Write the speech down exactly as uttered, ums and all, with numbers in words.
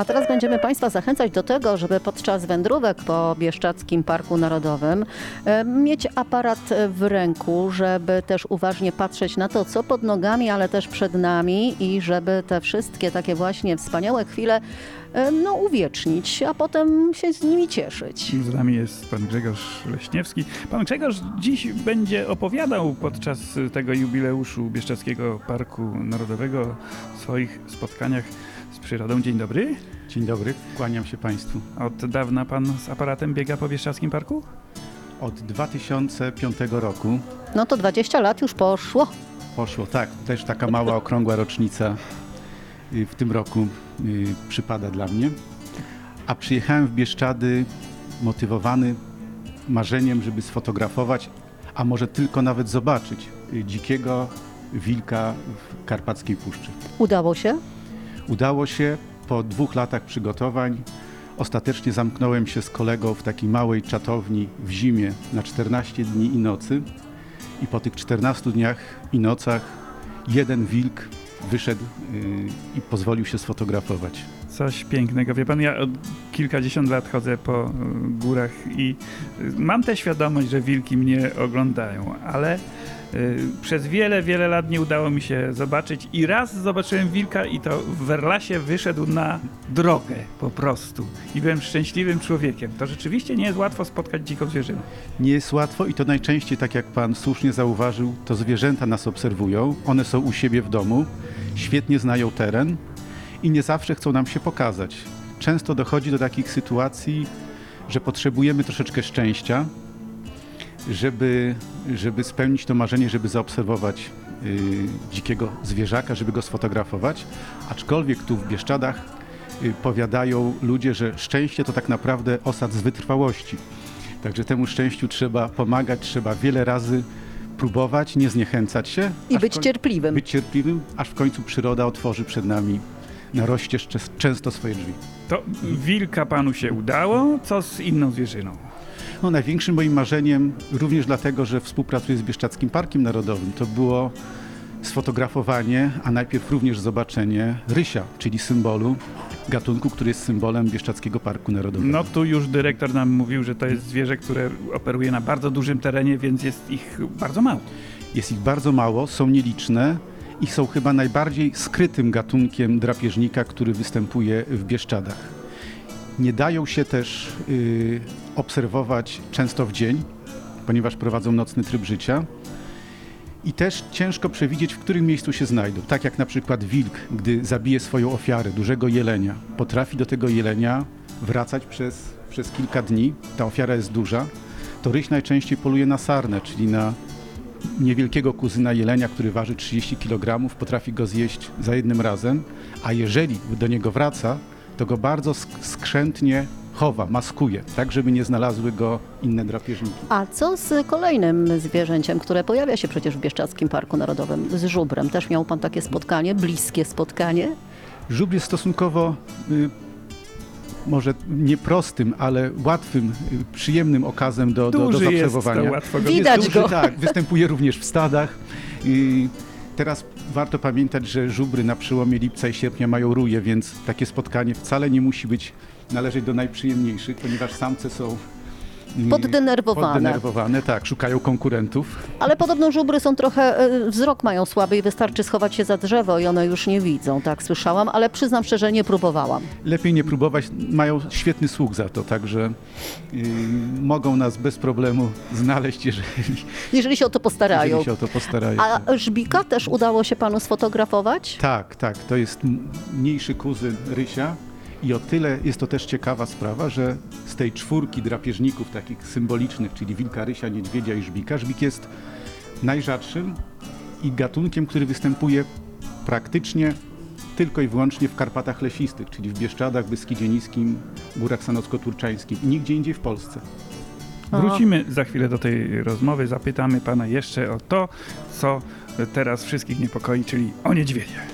A teraz będziemy Państwa zachęcać do tego, żeby podczas wędrówek po Bieszczadzkim Parku Narodowym e, mieć aparat w ręku, żeby też uważnie patrzeć na to, co pod nogami, ale też przed nami i żeby te wszystkie takie właśnie wspaniałe chwile e, no, uwiecznić, a potem się z nimi cieszyć. Z nami jest pan Grzegorz Leśniewski. Pan Grzegorz dziś będzie opowiadał podczas tego jubileuszu Bieszczadzkiego Parku Narodowego o swoich spotkaniach z przyrodą. Dzień dobry. Dzień dobry, kłaniam się Państwu. Od dawna pan z aparatem biega po Bieszczadzkim Parku? Od dwa tysiące piątego roku No to dwadzieścia lat już poszło. poszło, tak, też taka mała, okrągła rocznica y, w tym roku y, przypada dla mnie. A przyjechałem w Bieszczady motywowany marzeniem, żeby sfotografować, a może tylko nawet zobaczyć y, dzikiego wilka w Karpackiej Puszczy. Udało się? Udało się po dwóch latach przygotowań. Ostatecznie zamknąłem się z kolegą w takiej małej czatowni w zimie na czternaście dni i nocy. I po tych czternastu dniach i nocach jeden wilk wyszedł yy, i pozwolił się sfotografować. Coś pięknego. Wie pan, ja od kilkadziesiąt lat chodzę po y, górach i y, mam tę świadomość, że wilki mnie oglądają, ale y, przez wiele, wiele lat nie udało mi się zobaczyć i raz zobaczyłem wilka i to w Werlasie wyszedł na drogę po prostu i byłem szczęśliwym człowiekiem. To rzeczywiście nie jest łatwo spotkać dziką zwierzynę. Nie jest łatwo i to najczęściej, tak jak pan słusznie zauważył, to zwierzęta nas obserwują, one są u siebie w domu, świetnie znają teren i nie zawsze chcą nam się pokazać. Często dochodzi do takich sytuacji, że potrzebujemy troszeczkę szczęścia, żeby, żeby spełnić to marzenie, żeby zaobserwować yy, dzikiego zwierzaka, żeby go sfotografować. Aczkolwiek tu w Bieszczadach yy, powiadają ludzie, że szczęście to tak naprawdę osad z wytrwałości. Także temu szczęściu trzeba pomagać, trzeba wiele razy próbować, nie zniechęcać się. I aż być w koń- cierpliwym. Być cierpliwym, aż w końcu przyroda otworzy przed nami na rozścież czes- często swoje drzwi. To wilka panu się udało, co z inną zwierzyną? No, największym moim marzeniem, również dlatego, że współpracuję z Bieszczadzkim Parkiem Narodowym, to było sfotografowanie, a najpierw również zobaczenie rysia, czyli symbolu gatunku, który jest symbolem Bieszczadzkiego Parku Narodowego. No tu już dyrektor nam mówił, że to jest zwierzę, które operuje na bardzo dużym terenie, więc jest ich bardzo mało. Jest ich bardzo mało, są nieliczne i są chyba najbardziej skrytym gatunkiem drapieżnika, który występuje w Bieszczadach. Nie dają się też y, obserwować często w dzień, ponieważ prowadzą nocny tryb życia. I też ciężko przewidzieć, w którym miejscu się znajdą. Tak jak na przykład wilk, gdy zabije swoją ofiarę, dużego jelenia, potrafi do tego jelenia wracać przez, przez kilka dni. Ta ofiara jest duża. To ryś najczęściej poluje na sarnę, czyli na niewielkiego kuzyna jelenia, który waży trzydzieści kilogramów, potrafi go zjeść za jednym razem, a jeżeli do niego wraca, to go bardzo sk- skrzętnie chowa, maskuje, tak żeby nie znalazły go inne drapieżniki. A co z kolejnym zwierzęciem, które pojawia się przecież w Bieszczadzkim Parku Narodowym, z żubrem? Też miał pan takie spotkanie, bliskie spotkanie? Żubr jest stosunkowo y, może nie prostym, ale łatwym, y, przyjemnym okazem do, do, do Duży jest, zaobserwowania. to łatwo go... Widać Jest duży, go. tak, występuje również w stadach. I teraz warto pamiętać, że żubry na przełomie lipca i sierpnia mają ruje, więc takie spotkanie wcale nie musi być należeć do najprzyjemniejszych, ponieważ samce są mm, Poddenerwowane. poddenerwowane, tak, szukają konkurentów. Ale podobno żubry są trochę, e, wzrok mają słaby i wystarczy schować się za drzewo i one już nie widzą, tak słyszałam, ale przyznam szczerze, nie próbowałam. Lepiej nie próbować, mają świetny słuch za to, także yy, mogą nas bez problemu znaleźć, jeżeli, Jeżeli się o to postarają. jeżeli się o to postarają. A żbika też udało się panu sfotografować? Tak, tak, to jest m- mniejszy kuzyn rysia i o tyle jest to też ciekawa sprawa, że z tej czwórki drapieżników takich symbolicznych, czyli wilka, rysia, niedźwiedzia i żbika, żbik jest najrzadszym i gatunkiem, który występuje praktycznie tylko i wyłącznie w Karpatach Lesistych, czyli w Bieszczadach, Beskidzie Niskim, Górach Sanocko-Turczańskim i nigdzie indziej w Polsce. Wrócimy za chwilę do tej rozmowy, zapytamy pana jeszcze o to, co teraz wszystkich niepokoi, czyli o niedźwiedzie.